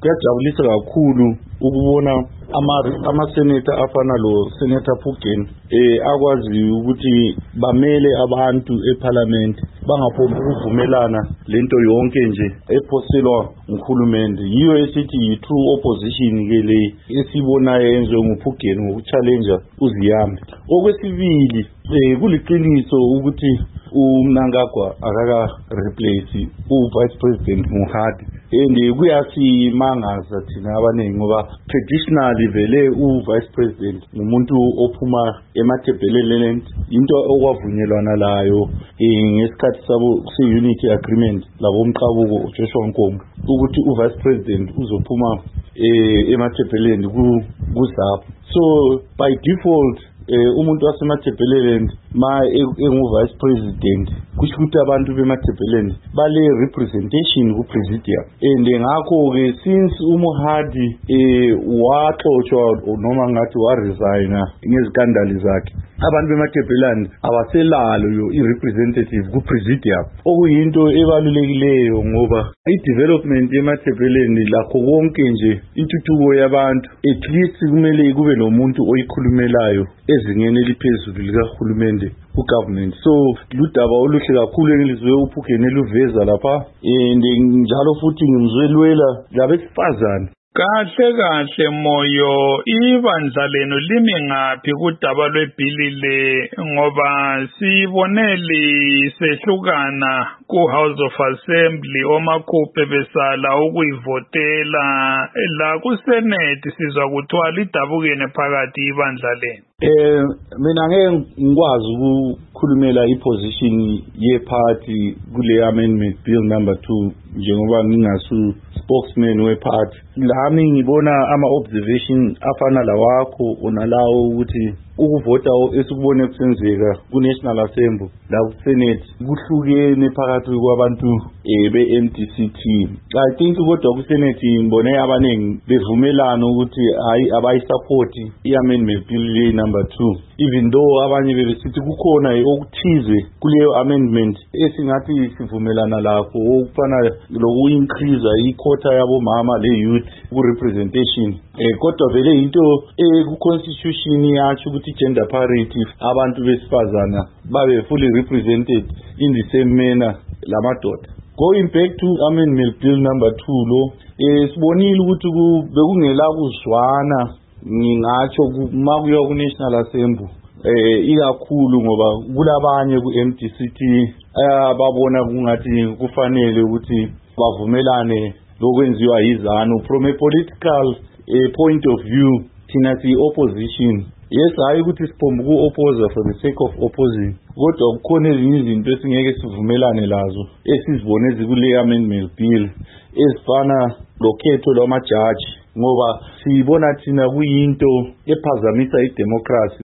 Kuyajabulisa kakhulu ukubona ama-senator afana lo Senator Pugeni akwazi ukuthi bamele abantu eParliament bangaphombi ukuvumelana lento yonke nje ephoselwa nguhulumende. Yiyo esithi yi-true opposition ke le esibonayo yenziwe nguPugeni ngokuchallenga uZiyambi. Okwesibili kuliqiniso ukuthi uMnangagwa akaka replace u-Vice President Mohadi and kuyasimangaza thina abaningi ngoba traditionally vele u-Vice President ngumuntu ophuma emathebheleleni, into okwavunyelwana layo ngesikhathi sabo se-unity agreement labomqabuko uJoshua Nkomo ukuthi u-Vice President uzophuma emathebheleni kuZAPU. So by default umuntu wasemathebheleni ma engu-Vice President kusho ukuthi abantu bemathebheleni bale representation ku-presidium and ngakho-ke since uMohadi waxoshwa noma ngathi waresigna ngezikandali zakhe, abantu bemathebheleni abaselalo i-representative ku-presidium, okuyinto ebalulekileyo ngoba i-development yemathebheleni lakho konke nje intuthuko yabantu at least kumele kube nomuntu oyikhulumelayo ezingeni eliphezulu likahulumende ku-government. So ludaba oluhle kakhulu engilizwe uPugeni eluveza lapha njalo futhi ngimzwelwela labesifazane. Kahle Moyo, ibandla lenu limi ngaphi kudaba lwebhilile ngoba siboneli sehlukana ku-House of Assembly omakhuphe besala ukuyivotela la ku-Senate sizwa kuthiwa lidabukene phakathi ibandla lenu. Mina ngeke ngikwazi ukukhulumela iposition yeparty kule amendment bill number 2 njengoba ngingasu spokesman weparty. Lami ngibona ama-observation afana lawakho onalawo ukuthi ukuvota esikubone kusenzeka ku-National Assembly la ku-Senate kuhlukene phakathi kwabantu be-MDCT. I think kodwa ku-Senate ngibone abaningi bevumelana ukuthi hayi abayisupporti i-amendment bill number 2, even though abanye bebesithi kukhona okuthize kuleyo amendment esingathi sivumelana lakho okufana loku-increase iquota yabomama le-youth ku-representation. Kodwa vele into ku-constitution yacho ukuthi gender parity, abantu besifazana babe fully represented in the same manner lamadoda. Going back to amendment bill number 2 lo sibonile ukuthi bekungela kuzwana ngingatsho makuya ku-National Assembly ikakhulu ngoba kulabanye ku-MDCT babona kungathi kufanele ukuthi bavumelane lokwenziwa yizanu from a political point of view. Thina si-opposition, yes, hayi ukuthi siphombe ku-opposer for the sake of opposing, kodwa kukhona ezinye izinto esingeke sivumelane lazo esizibone zikule amendment bill ezifana lokhetho lwamajaji ngoba siyibona thina kuyinto ephazamisa idemocracy